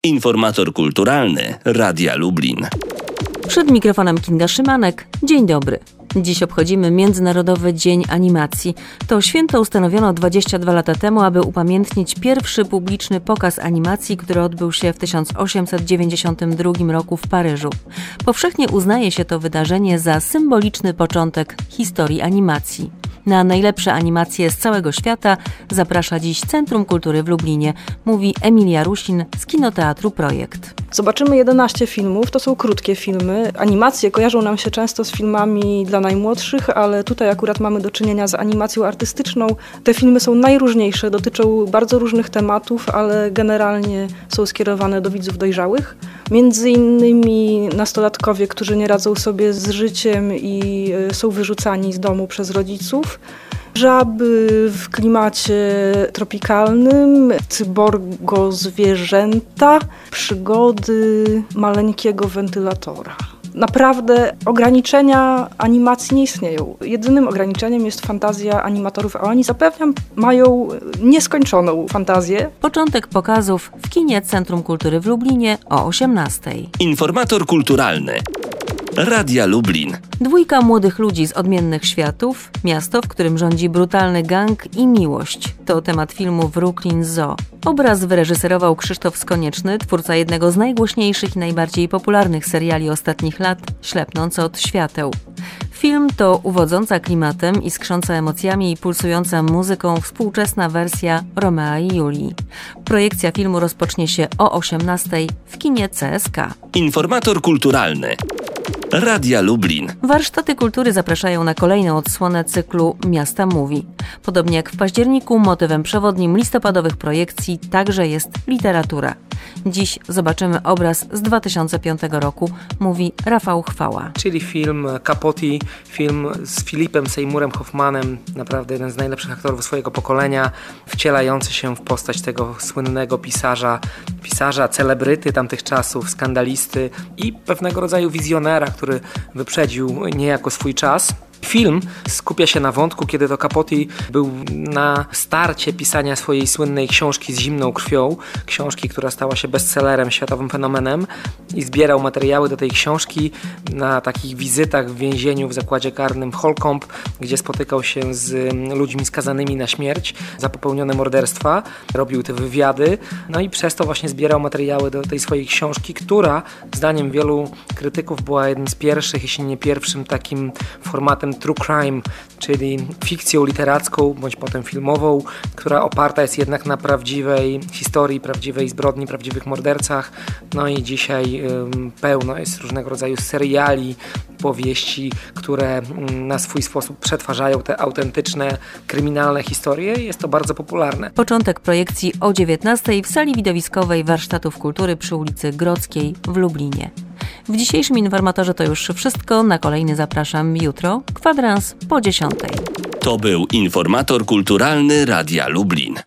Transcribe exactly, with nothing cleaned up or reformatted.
Informator kulturalny Radia Lublin. Przed mikrofonem Kinga Szymanek. Dzień dobry. Dziś obchodzimy Międzynarodowy Dzień Animacji. To święto ustanowiono dwadzieścia dwa lata temu, aby upamiętnić pierwszy publiczny pokaz animacji, który odbył się w tysiąc osiemset dziewięćdziesiątym drugim roku w Paryżu. Powszechnie uznaje się to wydarzenie za symboliczny początek historii animacji. Na najlepsze animacje z całego świata zaprasza dziś Centrum Kultury w Lublinie, mówi Emilia Rusin z Kinoteatru Projekt. Zobaczymy jedenaście filmów, to są krótkie filmy. Animacje kojarzą nam się często z filmami dla najmłodszych, ale tutaj akurat mamy do czynienia z animacją artystyczną. Te filmy są najróżniejsze, dotyczą bardzo różnych tematów, ale generalnie są skierowane do widzów dojrzałych. Między innymi nastolatkowie, którzy nie radzą sobie z życiem i są wyrzucani z domu przez rodziców. Żaby w klimacie tropikalnym, cyborgo-zwierzęta, przygody maleńkiego wentylatora. Naprawdę ograniczenia animacji nie istnieją. Jedynym ograniczeniem jest fantazja animatorów, a oni zapewniam mają nieskończoną fantazję. Początek pokazów w kinie Centrum Kultury w Lublinie o osiemnastej. Informator kulturalny Radia Lublin. Dwójka młodych ludzi z odmiennych światów, miasto, w którym rządzi brutalny gang i miłość. To temat filmu Brooklyn Zoo. Obraz wyreżyserował Krzysztof Skonieczny, twórca jednego z najgłośniejszych i najbardziej popularnych seriali ostatnich lat, Ślepnąc od świateł. Film to uwodząca klimatem, iskrząca emocjami i pulsująca muzyką współczesna wersja Romea i Julii. Projekcja filmu rozpocznie się o osiemnastej w kinie C S K. Informator kulturalny Radia Lublin. Warsztaty kultury zapraszają na kolejną odsłonę cyklu Miasta Mówi. Podobnie jak w październiku, motywem przewodnim listopadowych projekcji także jest literatura. Dziś zobaczymy obraz z dwa tysiące piątego roku, mówi Rafał Chwała. Czyli film Capote, film z Philipem Seymourem Hoffmanem, naprawdę jeden z najlepszych aktorów swojego pokolenia, wcielający się w postać tego słynnego pisarza, pisarza celebryty tamtych czasów, skandalisty i pewnego rodzaju wizjonera, który wyprzedził niejako swój czas. Film skupia się na wątku, kiedy to Capote był na starcie pisania swojej słynnej książki z zimną krwią, książki, która stała się bestsellerem, światowym fenomenem, i zbierał materiały do tej książki na takich wizytach w więzieniu w zakładzie karnym Holcomb, gdzie spotykał się z ludźmi skazanymi na śmierć za popełnione morderstwa, robił te wywiady, no i przez to właśnie zbierał materiały do tej swojej książki, która zdaniem wielu krytyków była jednym z pierwszych, jeśli nie pierwszym takim formatem true crime, czyli fikcją literacką, bądź potem filmową, która oparta jest jednak na prawdziwej historii, prawdziwej zbrodni, prawdziwych mordercach. No i dzisiaj ym, pełno jest różnego rodzaju seriali, powieści, które ym, na swój sposób przetwarzają te autentyczne, kryminalne historie. Jest to bardzo popularne. Początek projekcji o dziewiętnastej w sali widowiskowej Warsztatów Kultury przy ulicy Grodzkiej w Lublinie. W dzisiejszym informatorze to już wszystko. Na kolejny zapraszam jutro, kwadrans po dziesiątej. To był Informator kulturalny Radia Lublin.